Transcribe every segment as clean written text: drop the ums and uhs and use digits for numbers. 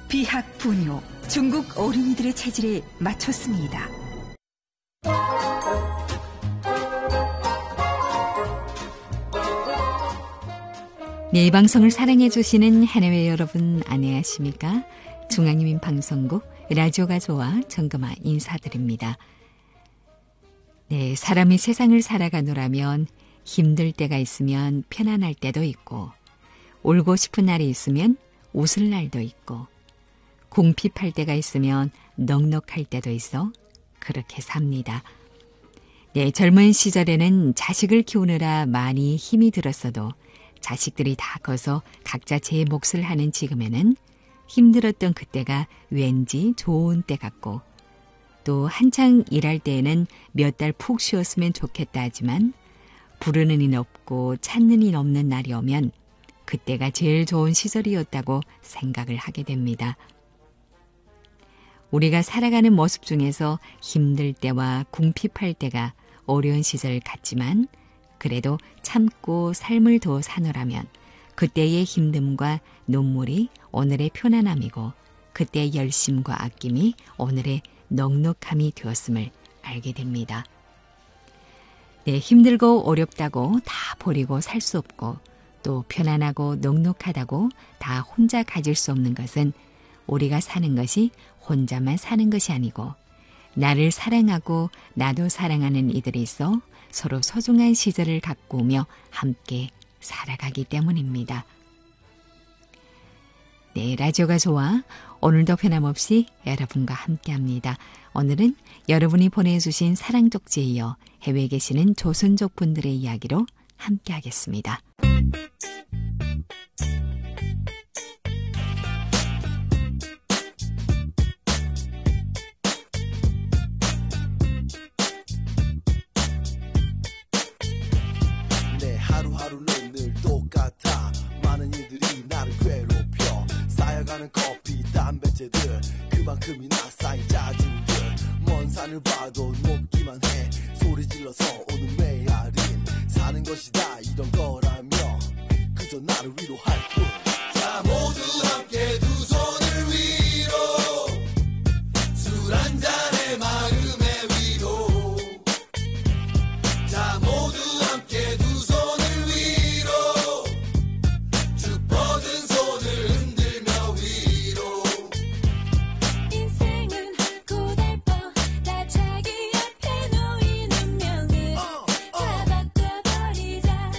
비학 분요, 중국 어린이들의 체질에 맞췄습니다. 네, 이 방송을 사랑해 주시는 하나회 여러분 안녕하십니까? 중앙인민 방송국 라디오가 좋아 정금아 인사드립니다. 네, 사람이 세상을 살아가노라면 힘들 때가 있으면 편안할 때도 있고, 울고 싶은 날이 있으면 웃을 날도 있고, 궁핍할 때가 있으면 넉넉할 때도 있어 그렇게 삽니다. 네, 젊은 시절에는 자식을 키우느라 많이 힘이 들었어도 자식들이 다 커서 각자 제 몫을 하는 지금에는 힘들었던 그때가 왠지 좋은 때 같고, 또 한창 일할 때에는 몇 달 푹 쉬었으면 좋겠다 하지만 부르는 일 없고 찾는 일 없는 날이 오면 그때가 제일 좋은 시절이었다고 생각을 하게 됩니다. 우리가 살아가는 모습 중에서 힘들 때와 궁핍할 때가 어려운 시절 같지만, 그래도 참고 삶을 더 사노라면 그때의 힘듦과 눈물이 오늘의 편안함이고, 그때의 열심과 아낌이 오늘의 넉넉함이 되었음을 알게 됩니다. 네, 힘들고 어렵다고 다 버리고 살 수 없고, 또 편안하고 넉넉하다고 다 혼자 가질 수 없는 것은 우리가 사는 것이 혼자만 사는 것이 아니고, 나를 사랑하고 나도 사랑하는 이들이 있어 서로 소중한 시절을 가꾸며 함께 살아가기 때문입니다. 네, 라디오가 좋아 오늘도 변함없이 여러분과 함께합니다. 오늘은 여러분이 보내주신 사랑 쪽지에 이어 해외에 계시는 조선족 분들의 이야기로 함께하겠습니다. 내 하루하루는 늘 똑같아. 많은 이들이 나를 괴롭혀. 쌓여가는 커피 담배째들, 그만큼이나 쌓인 짜증들. 먼 산을 봐도 높기만 해. 소리 질러서 오는 메아린. 사는 것이 다 이런 거라며 그저 나를 위로할 뿐. 자, 모두 함께 두 손을 위로. 술 한 잔에 마음의 위로. 자, 모두 함께 두 손을 위로. 쭉 뻗은 손을 흔들며 위로. 인생은 고달퍼. 다 자기 앞에 놓인 운명을 다 바꿔버리자.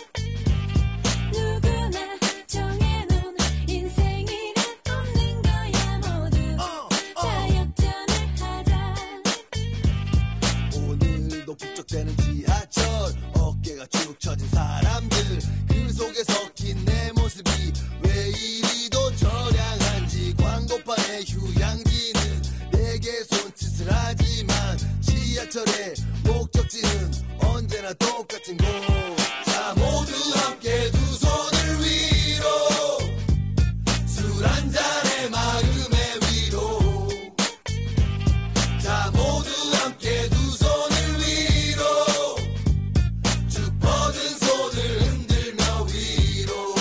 누구나 정해놓은 인생이란 없는 거야. 모두 다 역전을 하자. 오늘도 북적대는 지하철, 어깨가 쭉 처진 사람들, 그 속에 섞인 내 모습이 왜 이리도 저량한지. 광고판의 휴양지는 내게 손짓을 하지만 지하철의 목적지는 언제나 똑같은 곳. 자, 모두 함께 두 손을 위로. 술 한 잔에 마음의 위로. 자, 모두 함께 두 손을 위로. 쭉 뻗은 손을 흔들며 위로.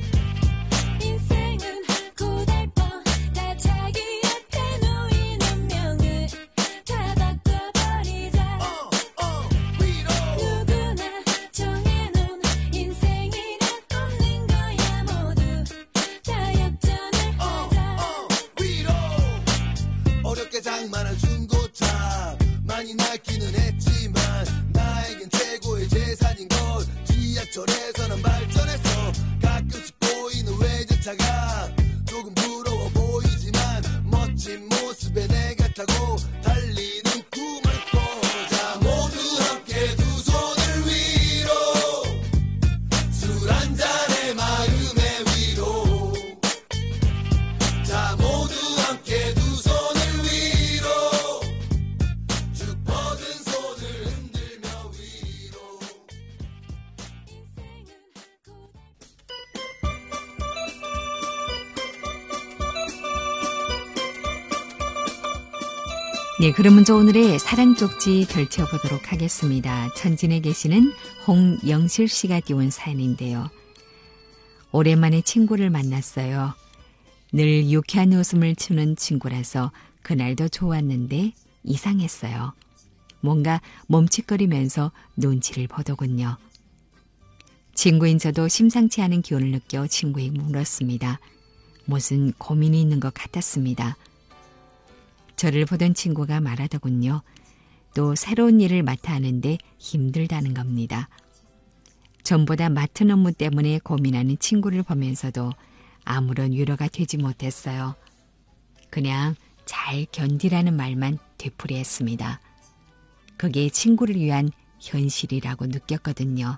인생은 고달퍼. 다 자기 앞에 놓인 운명을 다 바꿔버리자. 위로. 누구나 정해놓은 인생이란 없는 거야. 모두 다 역전을 하자. 위로. 어렵게 장만한 중고차 많이 낡기는 했지만 나에겐 최고의 재산인 것. 지하철에서는 발전해서 가끔씩 보이는 외제차가 조금 부러워 보이지만 멋진 모습에 내가 타고 달리는 꿈을 꿔. 자, 모두 함께 두 손을 위로. 술 한 잔에 마음의 위로. 자, 모두 함께 두 손을 위로. 쭉 뻗은 손을 흔들며 위로. 인생은 고달퍼. 네, 그럼 먼저 오늘의 사랑 쪽지 펼쳐보도록 하겠습니다. 천진에 계시는 홍영실 씨가 띄운 사연인데요. 오랜만에 친구를 만났어요. 늘 유쾌한 웃음을 주는 친구라서 그날도 좋았는데 이상했어요. 뭔가 멈칫거리면서 눈치를 보더군요. 친구인 저도 심상치 않은 기운을 느껴 친구에게 물었습니다. 무슨 고민이 있는 것 같았습니다. 저를 보던 친구가 말하더군요. 또 새로운 일을 맡아 하는데 힘들다는 겁니다. 전보다 맡은 업무 때문에 고민하는 친구를 보면서도 아무런 위로가 되지 못했어요. 그냥 잘 견디라는 말만 되풀이했습니다. 그게 친구를 위한 현실이라고 느꼈거든요.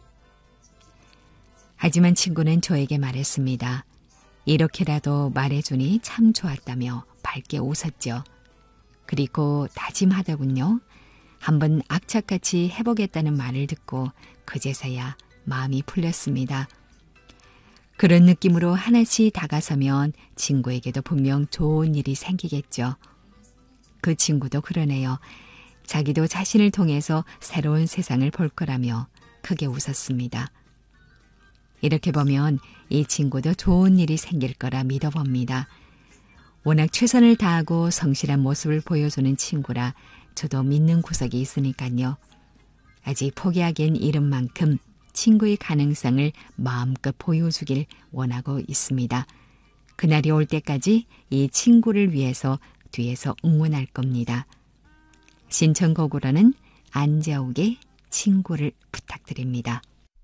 하지만 친구는 저에게 말했습니다. 이렇게라도 말해주니 참 좋았다며 밝게 웃었죠. 그리고 다짐하더군요. 한번 악착같이 해보겠다는 말을 듣고 그제서야 마음이 풀렸습니다. 그런 느낌으로 하나씩 다가서면 친구에게도 분명 좋은 일이 생기겠죠. 그 친구도 그러네요. 자기도 자신을 통해서 새로운 세상을 볼 거라며 크게 웃었습니다. 이렇게 보면 이 친구도 좋은 일이 생길 거라 믿어봅니다. 워낙 최선을 다하고 성실한 모습을 보여주는 친구라 저도 믿는 구석이 있으니까요. 아직 포기하기엔 이른 만큼 친구의 가능성을 마음껏 보여주길 원하고 있습니다. 그날이 올 때까지 이 친구를 위해서 뒤에서 응원할 겁니다. 신청곡으로는 안자욱의 친구를 부탁드립니다.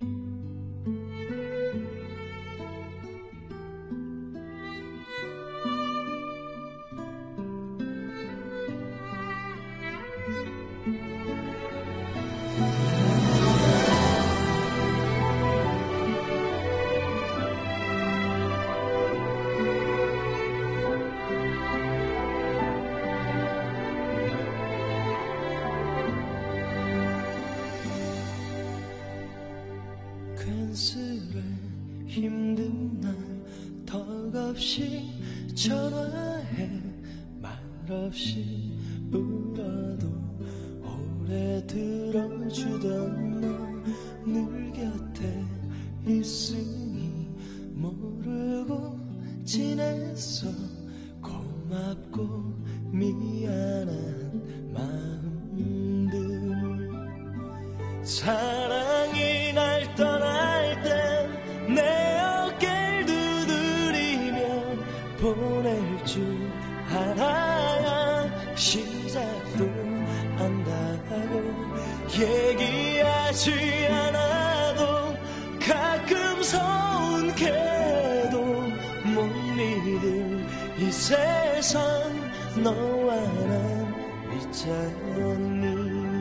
괜스레 힘든 날 턱없이 전화해 말없이 울어도 오래 들어주던 너 늘 곁에 있으니 모르고 지냈어. 고맙고 미안한 마음들 사랑이 날 떠날 땐 내 어깨를 두드리며 보낼 줄 알아야 시작도 안다고 얘기하지 않아도 가끔 서운해도 못 믿을 이 세상 너와 난 있잖니.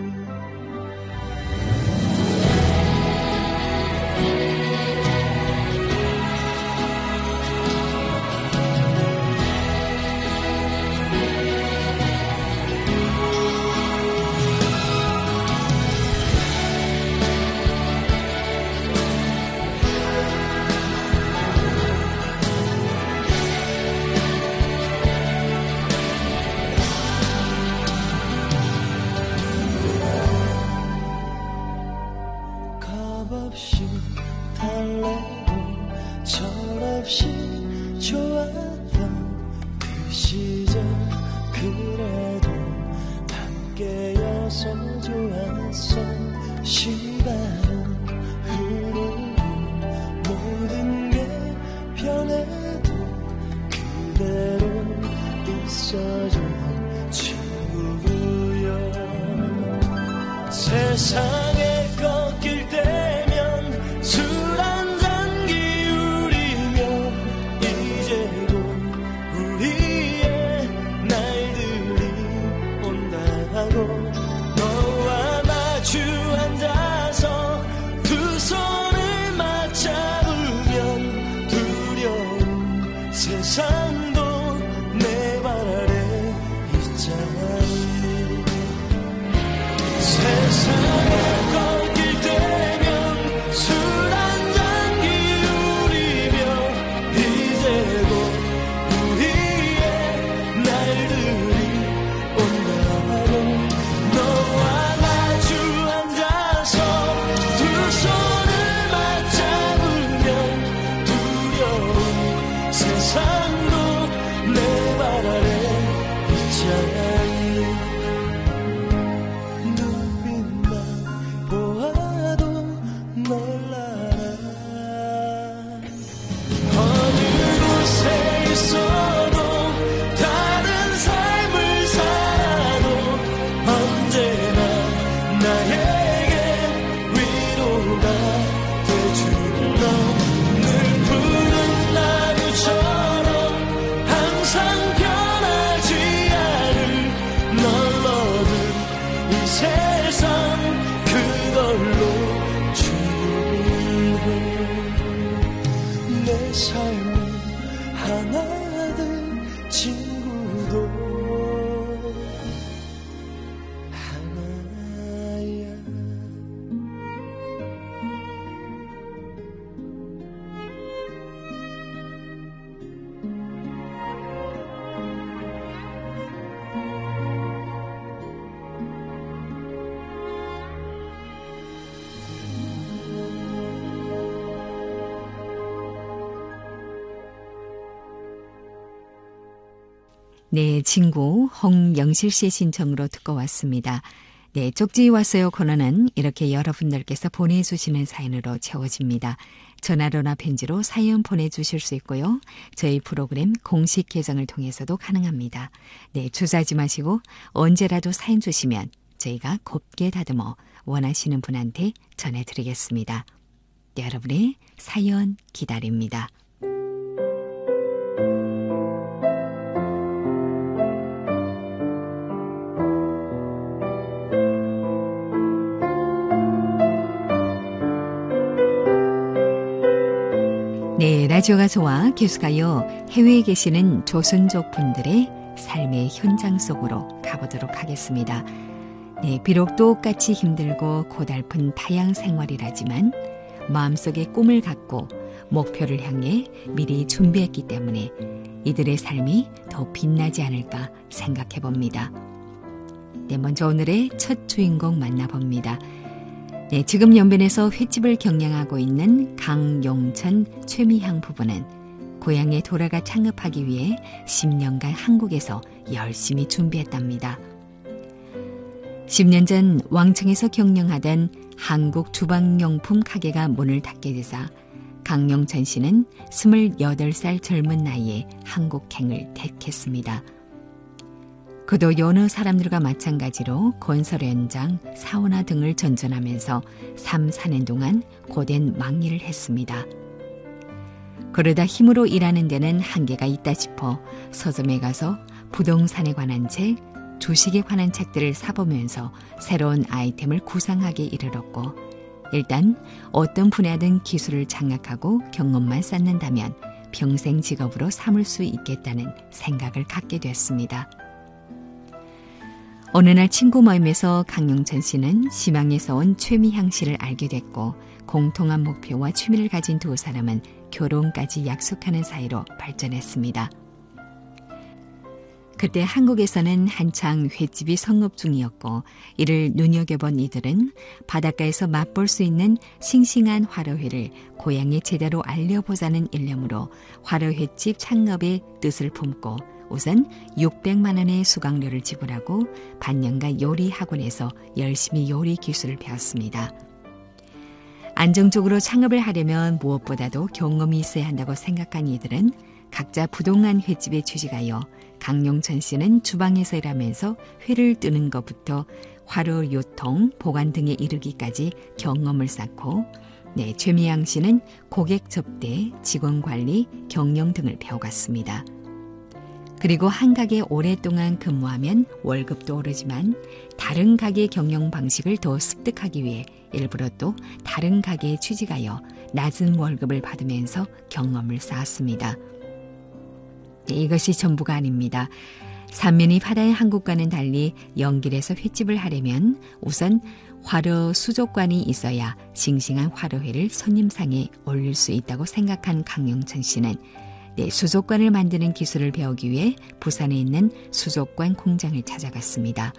없이 달래고 철없이 좋았던 그 시절 그래도 함께여서 좋았어. 시간은 흐르고 모든 게 변해도 그대로 있어줘 친구여. 세상에 꺾일 때면 술 한잔 기울이며 이제도 우리의 날들이 온다고 너와 마주 앉아서 두 손을 맞잡으면 두려운 세상도 내 발 아래 있잖니. 세상에 꺾일 때면 술 한잔 기울이며 이제도 우리의 날들이 온다고 너와 마주 앉아서 두 손을 맞잡으면 두려운 세상도 네, 친구 홍영실 씨의 신청으로 듣고 왔습니다. 네, 쪽지 왔어요 코너는 이렇게 여러분들께서 보내주시는 사연으로 채워집니다. 전화로나 편지로 사연 보내주실 수 있고요. 저희 프로그램 공식 계정을 통해서도 가능합니다. 네, 주저하지 마시고 언제라도 사연 주시면 저희가 곱게 다듬어 원하시는 분한테 전해드리겠습니다. 네, 여러분의 사연 기다립니다. 네, 라디오가 좋아 교수가요 해외에 계시는 조선족 분들의 삶의 현장 속으로 가보도록 하겠습니다. 네, 비록 똑같이 힘들고 고달픈 타양 생활이라지만 마음속에 꿈을 갖고 목표를 향해 미리 준비했기 때문에 이들의 삶이 더 빛나지 않을까 생각해 봅니다. 네, 먼저 오늘의 첫 주인공 만나봅니다. 네, 지금 연변에서 횟집을 경영하고 있는 강용천, 최미향 부부는 고향에 돌아가 창업하기 위해 10년간 한국에서 열심히 준비했답니다. 10년 전 왕청에서 경영하던 한국 주방용품 가게가 문을 닫게 되자 강용천 씨는 28살 젊은 나이에 한국행을 택했습니다. 그도 여느 사람들과 마찬가지로 건설 현장, 사우나 등을 전전하면서 3, 4년 동안 고된 막일을 했습니다. 그러다 힘으로 일하는 데는 한계가 있다 싶어 서점에 가서 부동산에 관한 책, 주식에 관한 책들을 사보면서 새로운 아이템을 구상하게 이르렀고 일단 어떤 분야든 기술을 장악하고 경험만 쌓는다면 평생 직업으로 삼을 수 있겠다는 생각을 갖게 됐습니다. 어느 날 친구 모임에서 강용천 씨는 시방에서 온 최미향 씨를 알게 됐고 공통한 목표와 취미를 가진 두 사람은 결혼까지 약속하는 사이로 발전했습니다. 그때 한국에서는 한창 횟집이 성업 중이었고 이를 눈여겨본 이들은 바닷가에서 맛볼 수 있는 싱싱한 화로회를 고향에 제대로 알려보자는 일념으로 화로횟집 창업의 뜻을 품고 우선 600만 원의 수강료를 지불하고 반년간 요리 학원에서 열심히 요리 기술을 배웠습니다. 안정적으로 창업을 하려면 무엇보다도 경험이 있어야 한다고 생각한 이들은 각자 부동한 횟집에 취직하여 강용천 씨는 주방에서 일하면서 회를 뜨는 것부터 화로 유통, 보관 등에 이르기까지 경험을 쌓고 최미향 씨는 고객 접대, 직원 관리, 경영 등을 배워갔습니다. 그리고 한 가게에 오랫동안 근무하면 월급도 오르지만 다른 가게 경영 방식을 더 습득하기 위해 일부러 또 다른 가게에 취직하여 낮은 월급을 받으면서 경험을 쌓았습니다. 이것이 전부가 아닙니다. 삼면이 바다의 한국과는 달리 연길에서 횟집을 하려면 우선 화로 수족관이 있어야 싱싱한 화로회를 손님상에 올릴 수 있다고 생각한 강용천 씨는 수족관을 만드는 기술을 배우기 위해 부산에 있는 수족관 공장을 찾아갔습니다.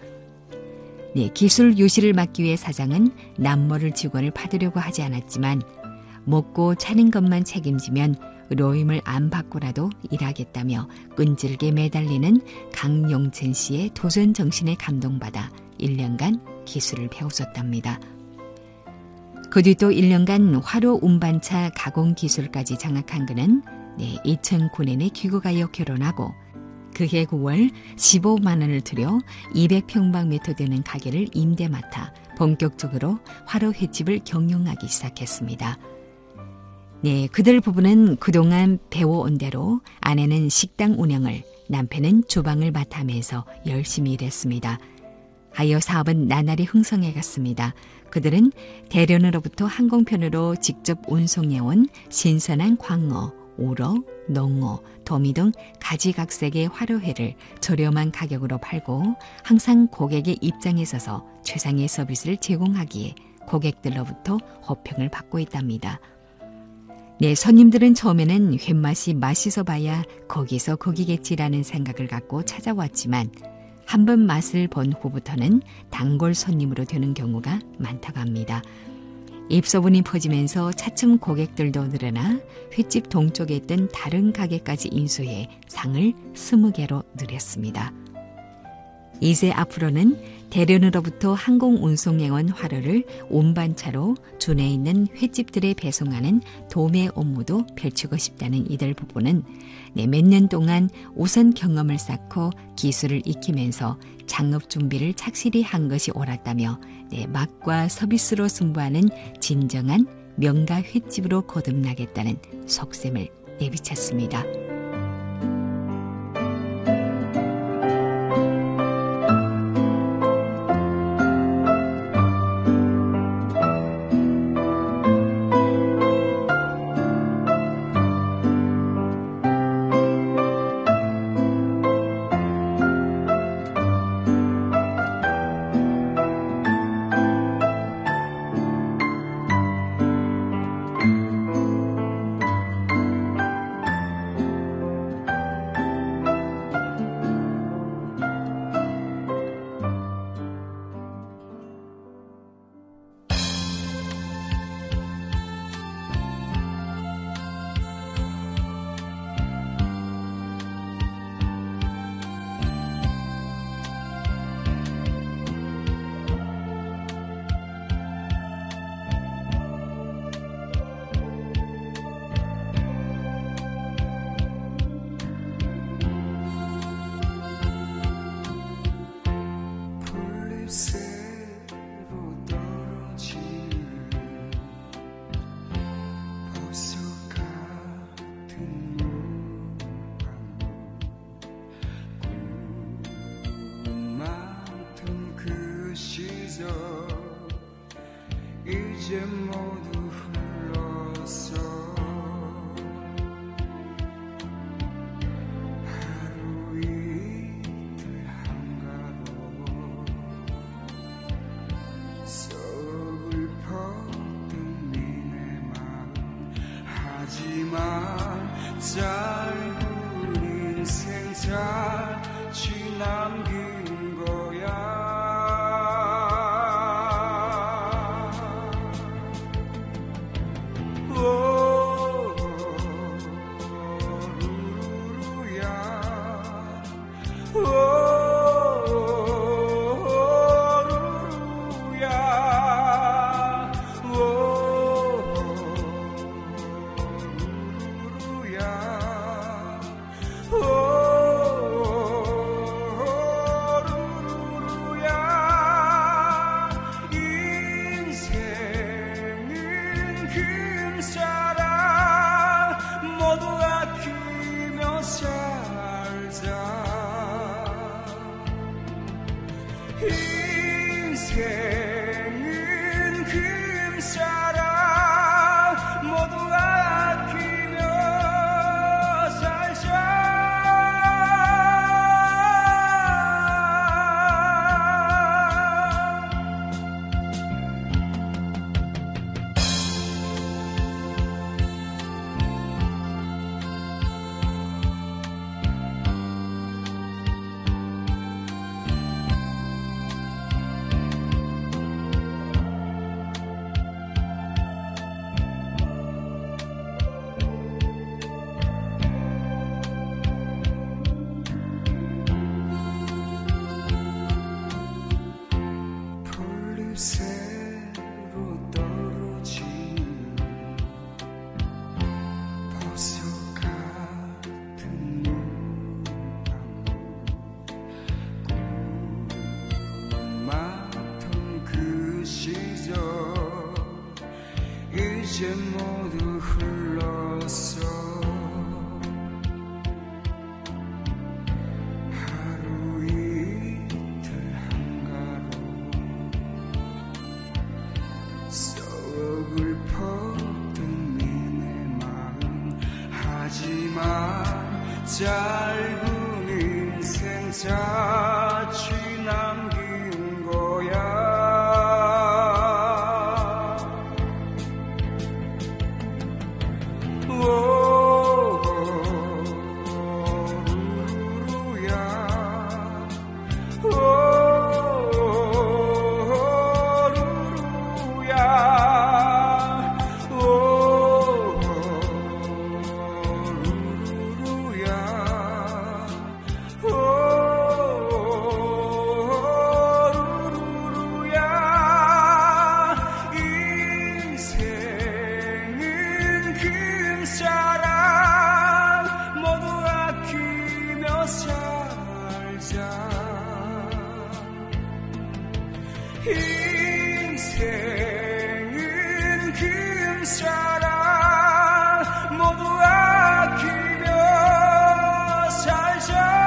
기술 유실을 막기 위해 사장은 남모를 직원을 받으려고 하지 않았지만 먹고 차는 것만 책임지면 로임을 안 받고라도 일하겠다며 끈질게 매달리는 강용천 씨의 도전 정신에 감동받아 1년간 기술을 배웠었답니다. 그 뒤 또 1년간 화로 운반차 가공 기술까지 장악한 그는 2009년에 귀국하여 결혼하고 그해 9월 15만 원을 들여 200평방미터 되는 가게를 임대 맡아 본격적으로 화로 횟집을 경영하기 시작했습니다. 그들 부부는 그동안 배워온 대로 아내는 식당 운영을, 남편은 주방을 맡아면서 열심히 일했습니다. 하여 사업은 나날이 흥성해갔습니다. 그들은 대련으로부터 항공편으로 직접 운송해온 신선한 광어, 우럭, 농어, 도미 등 가지각색의 화로회를 저렴한 가격으로 팔고 항상 고객의 입장에 서서 최상의 서비스를 제공하기에 고객들로부터 호평을 받고 있답니다. 손님들은 처음에는 횟맛이 맛있어 봐야 거기서 거기겠지라는 생각을 갖고 찾아왔지만 한 번 맛을 본 후부터는 단골 손님으로 되는 경우가 많다고 합니다. 입소문이 퍼지면서 차츰 고객들도 늘어나 횟집 동쪽에 있던 다른 가게까지 인수해 상을 20개로 늘렸습니다. 이제 앞으로는 대련으로부터 항공운송행원 화로를 운반차로 주내에 있는 횟집들에 배송하는 도매 업무도 펼치고 싶다는 이들 부부는 몇 년 동안 우선 경험을 쌓고 기술을 익히면서 창업 준비를 착실히 한 것이 옳았다며 맛과 서비스로 승부하는 진정한 명가 횟집으로 거듭나겠다는 속셈을 내비쳤습니다. 이제 모두 흘렀어. 하루 이틀 한가로 서글펐던 니네 마음. 하지만 짧은 인생 다시 남긴 거야. 살자. 인생은 금사랑 모두 아끼며 살자.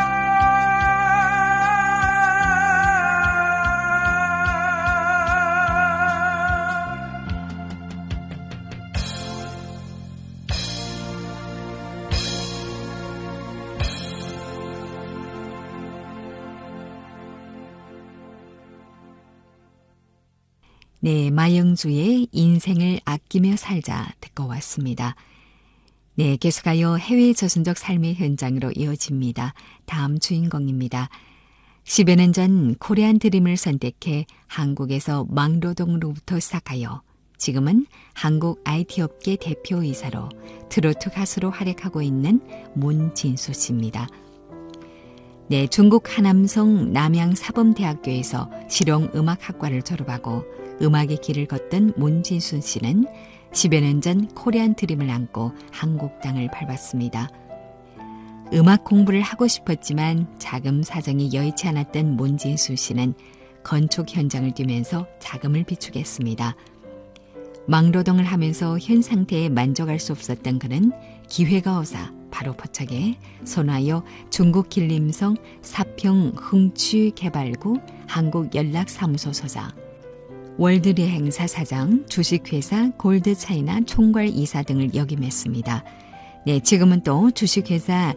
네, 마영주의 인생을 아끼며 살자 듣고 왔습니다. 네, 계속하여 해외 저순적 삶의 현장으로 이어집니다. 다음 주인공입니다. 10여 년 전 코리안 드림을 선택해 한국에서 막노동으로부터 시작하여 지금은 한국 IT 업계 대표이사로 트로트 가수로 활약하고 있는 문진수 씨입니다. 네, 중국 하남성 남양사범대학교에서 실용음악학과를 졸업하고 음악의 길을 걷던 문진수 씨는 10여 년 전 코리안 드림을 안고 한국 땅을 밟았습니다. 음악 공부를 하고 싶었지만 자금 사정이 여의치 않았던 문진수 씨는 건축 현장을 뛰면서 자금을 비축했습니다. 막노동을 하면서 현 상태에 만족할 수 없었던 그는 기회가 오자 바로 포착해 선화여 중국 길림성 사평 흥취개발구 한국연락사무소 소장, 월드리행사 사장, 주식회사 골드차이나 총괄이사 등을 역임했습니다. 네, 지금은 또 주식회사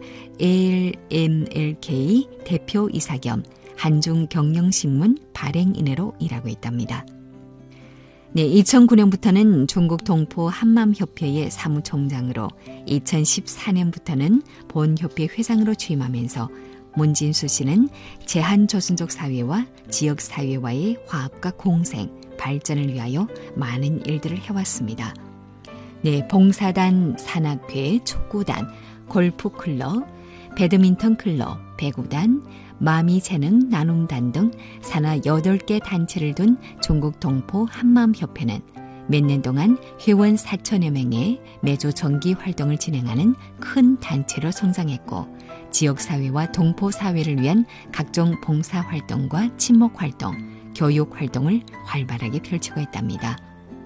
ALMLK 대표이사 겸 한중경영신문 발행인으로 일하고 있답니다. 네, 2009년부터는 중국 동포 한맘협회의 사무총장으로 2014년부터는 본협회 회장으로 취임하면서 문진수 씨는 제한조선족 사회와 지역사회와의 화합과 공생, 발전을 위하여 많은 일들을 해왔습니다. 네, 봉사단, 산악회, 축구단, 골프클럽, 배드민턴 클럽, 배구단, 마미재능 나눔단 등 산하 8개 단체를 둔 중국 동포 한맘협회는 몇 년 동안 회원 4천여 명의 매주 정기 활동을 진행하는 큰 단체로 성장했고 지역사회와 동포사회를 위한 각종 봉사활동과 친목활동, 교육활동을 활발하게 펼치고 있답니다.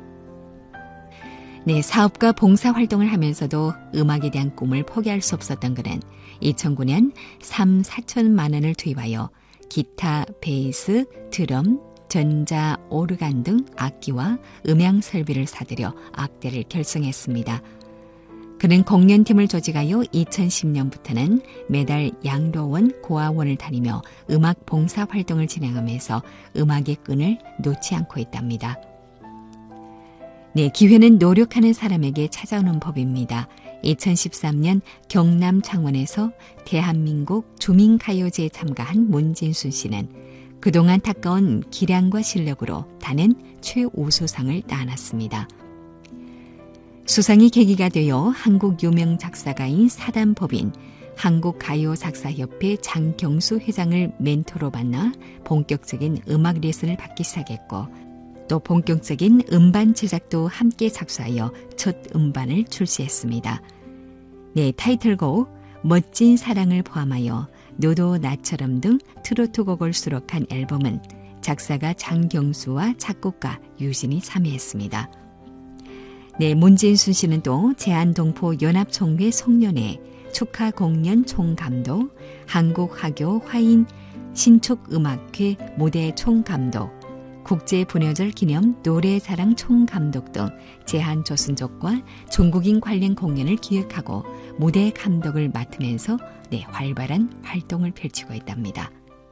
네, 사업과 봉사활동을 하면서도 음악에 대한 꿈을 포기할 수 없었던 그는 2009년 3,4천만 원을 투입하여 기타, 베이스, 드럼, 전자, 오르간 등 악기와 음향 설비를 사들여 악대를 결성했습니다. 그는 공연팀을 조직하여 2010년부터는 매달 양로원, 고아원을 다니며 음악 봉사활동을 진행하면서 음악의 끈을 놓지 않고 있답니다. 네, 기회는 노력하는 사람에게 찾아오는 법입니다. 2013년 경남 창원에서 대한민국 주민가요제에 참가한 문진수 씨는 그동안 닦아온 기량과 실력으로 타는 최우수상을 따놨습니다. 수상이 계기가 되어 한국 유명 작사가인 사단법인 한국가요작사협회 장경수 회장을 멘토로 만나 본격적인 음악 레슨을 받기 시작했고 또 본격적인 음반 제작도 함께 작사하여 첫 음반을 출시했습니다. 네, 타이틀곡 멋진 사랑을 포함하여 너도 나처럼 등 트로트곡을 수록한 앨범은 작사가 장경수와 작곡가 유진이 참여했습니다. 네, 문진수 씨는 또 제한동포연합총회 송년회 축하 공연 총감독, 한국화교 화인 신축음악회 무대 총감독, 국제분여절 기념 노래자랑 총감독 등 제한조선족과 중국인 관련 공연을 기획하고 무대 감독을 맡으면서 활발한 활동을 펼치고 있답니다.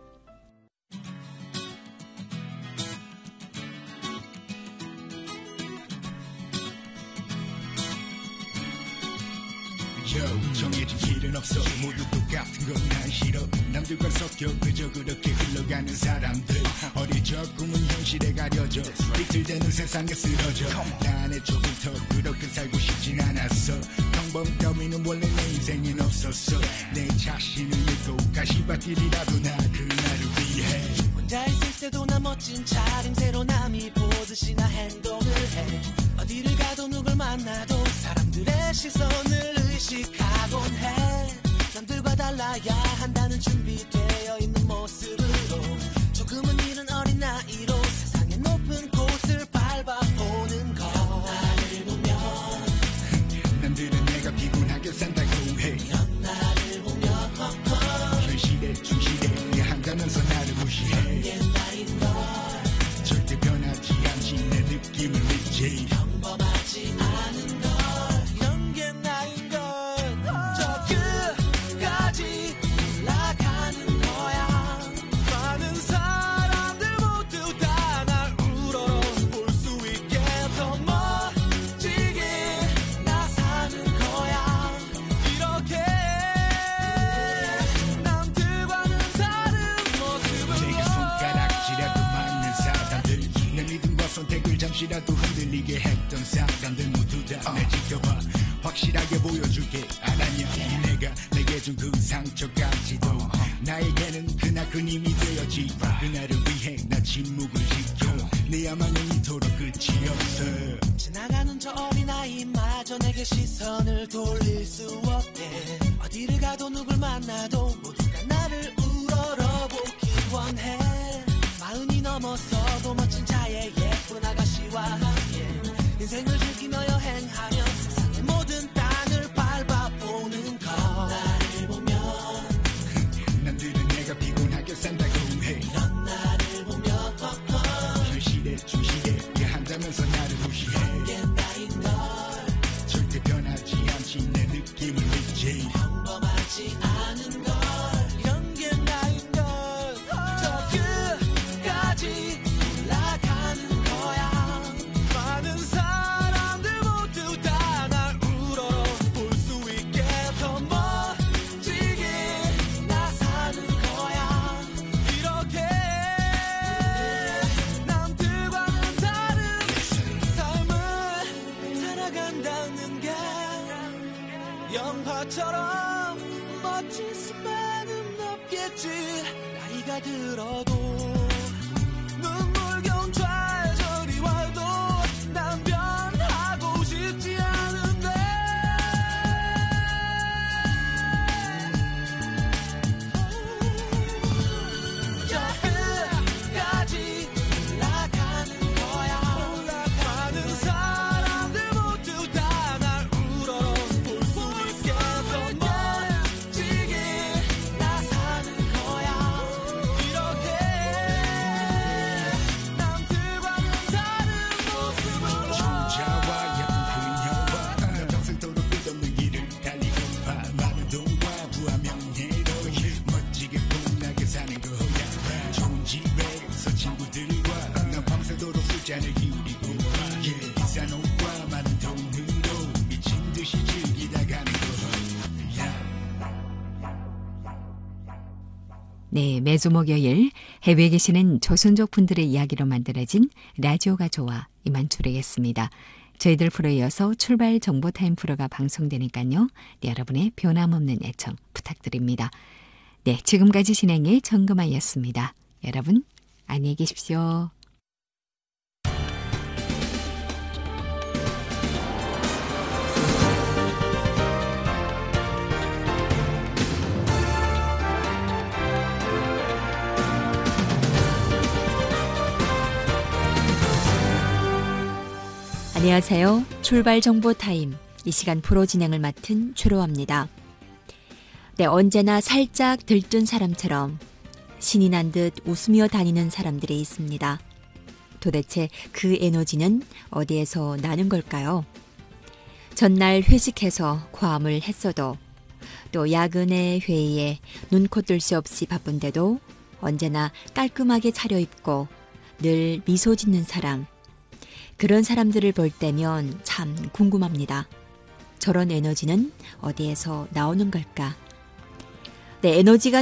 정해진 길은 없어 모두 똑같은 건 난 싫어 남들과 섞여 그저 그렇게 흘러가는 사람들 어리적 꿈은 현실에 가려져 비틀대는 세상에 쓰러져 난 애초부터 그렇게 살고 싶진 않았어 평범 따위는 원래 내 인생엔 없었어 내 자신을 믿고 가시밭길이라도 나 그날을 위해 혼자 있을 때도 나 멋진 차림새로 남이 보듯이 나 행동을 해 어디를 가도 누굴 만나도 사람들의 시선을 의식하곤 해 남들과 달라야 한다는 준비되어 있는 모습으로 조금은 잃은 어린 나이로 세상의 높은 곳을 밟아보는 것 나를 보면 남들은 내가 피곤하게 산다고 해 이런 나를 보면 현실에 충실해 한다면서 나를 무시해 이게 나인 걸 절대 변하지 않지 내 느낌을 믿지 평범하지 않은 걸 이런 게 나인 걸 저 끝까지 올라가는 거야 많은 사람들 모두 다 날 우러볼 수 있게 더 멋지게 나 사는 거야 이렇게 남들과는 다른 모습으로 내 손가락질하고 막는 사람들 내 믿음과 선택을 잠시라도 흔들리게 했던 사람들 모두 다 날 지켜봐 확실하게 보여줄게 알았냐 내가 내게 준 그 상처까지도 나에게는 그날 큰 힘이 되었지 그날을 위해 나 침묵을 지켜 내 야망은 이토록 끝이 없어 지나가는 저 어린아이마저 내게 시선을 돌릴 수 없게 어디를 가도 누굴 만나도 모두가 나를 우러러보기 원해 마흔이 넘어서도 멋진 차에 예쁜 아가씨와 함께 인생을 즐기며 여행하며 세상의 모든 땅을 밟아보는 것 나를 보면 남들은 내가 피곤하게 산다고 해 이런 나를 보면 현실에 충실해 한다면서 나를 무시해 이게 나인 걸 절대 변하지 않지 내 느낌을 믿지 평범하지 않은 걸 이런 게 나인 걸 저 끝까지 올라가는 거야 많은 사람들 모두 다 날 우러볼 수 있게 더 멋지게 나 사는 거야 이렇게 남들과는 다른 삶을 살아간다는 게 영화처럼 멋질 수만은 없겠지 나이가 들어도 눈물겨운 좌절이 와도 난 변하고 싶지 않은데 저 끝까지 올라가는 거야 많은 사람들 모두 다 날 우러볼 수 있게 더 멋지게 나 사는 거야 이렇게 남들과는 다른 모습으로 주자와 예쁜 그녀와 나 평생도록 끝없는 길을 달리고파 많은 돈과 부와 명예로 멋지게 폼나게 사는 거야 좋은 집에서 친구들과 난 밤새도록 숫자를 기울이고 비싼 옷과 많은 돈으로 미친 듯이 즐기다 가는 거야 네, 매주 목요일 해외에 계시는 조선족 분들의 이야기로 만들어진 라디오가 좋아 이만 줄이겠습니다. 저희들 프로에 이어서 출발 정보타임 프로가 방송되니까요. 네, 여러분의 변함없는 애청 부탁드립니다. 네, 지금까지 진행의 정금아였습니다. 여러분 안녕히 계십시오. 안녕하세요. 출발 정보 타임. 이 시간 프로 진행을 맡은 최로아입니다. 네, 언제나 살짝 들뜬 사람처럼 신이 난 듯 웃으며 다니는 사람들이 있습니다. 도대체 그 에너지는 어디에서 나는 걸까요? 전날 회식해서 과음을 했어도 또 야근의 회의에 눈코 뜰 새 없이 바쁜데도 언제나 깔끔하게 차려입고 늘 미소 짓는 사람. 그런 사람들을 볼 때면 참 궁금합니다. 저런 에너지는 어디에서 나오는 걸까? 네, 에너지가